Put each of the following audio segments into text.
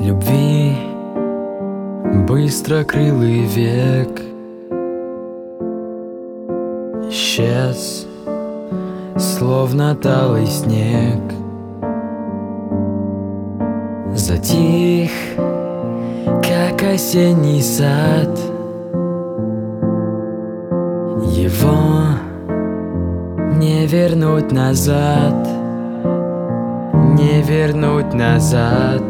любви быстрокрылый век исчез, словно талый снег. Затих, как осенний сад. Его не вернуть назад, не вернуть назад.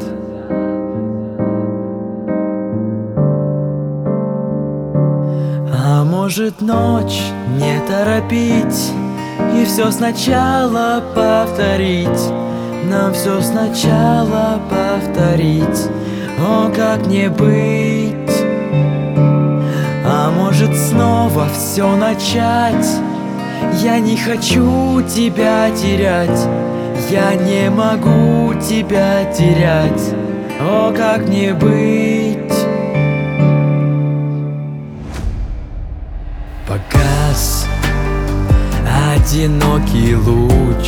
А может, ночь не торопить и все сначала повторить, нам все сначала повторить. О, как не быть! А может, снова все начать? Я не хочу тебя терять, я не могу тебя терять. О, как не быть! Погас одинокий луч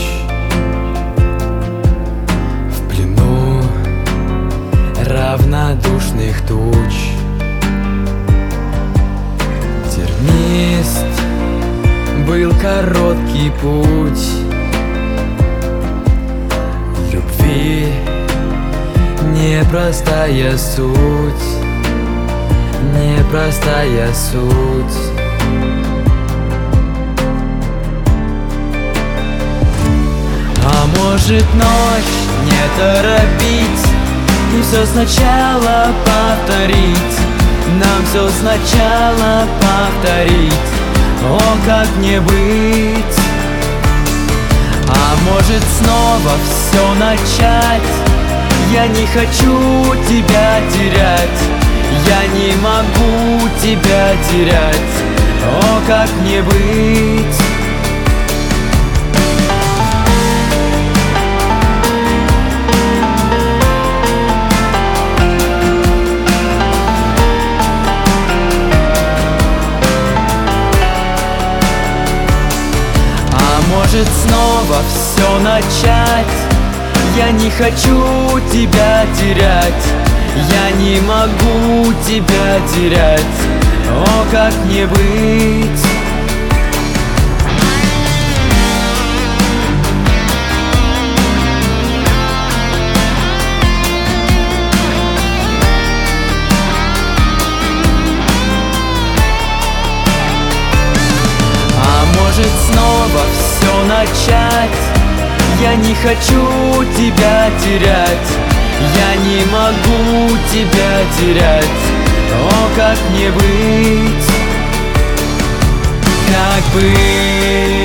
в плену равнодушных туч. Тернист был короткий путь любви, непростая суть, непростая суть. А может, ночь не торопить и все сначала повторить, нам все сначала повторить. О, как не быть! А может, снова все начать? Я не хочу тебя терять, я не могу тебя терять. О, как не быть! Может, снова все начать? Я не хочу тебя терять, я не могу тебя терять. О, как не быть! А может, снова все начать? Я не хочу тебя терять, я не могу тебя терять. О, как не быть! Как быть?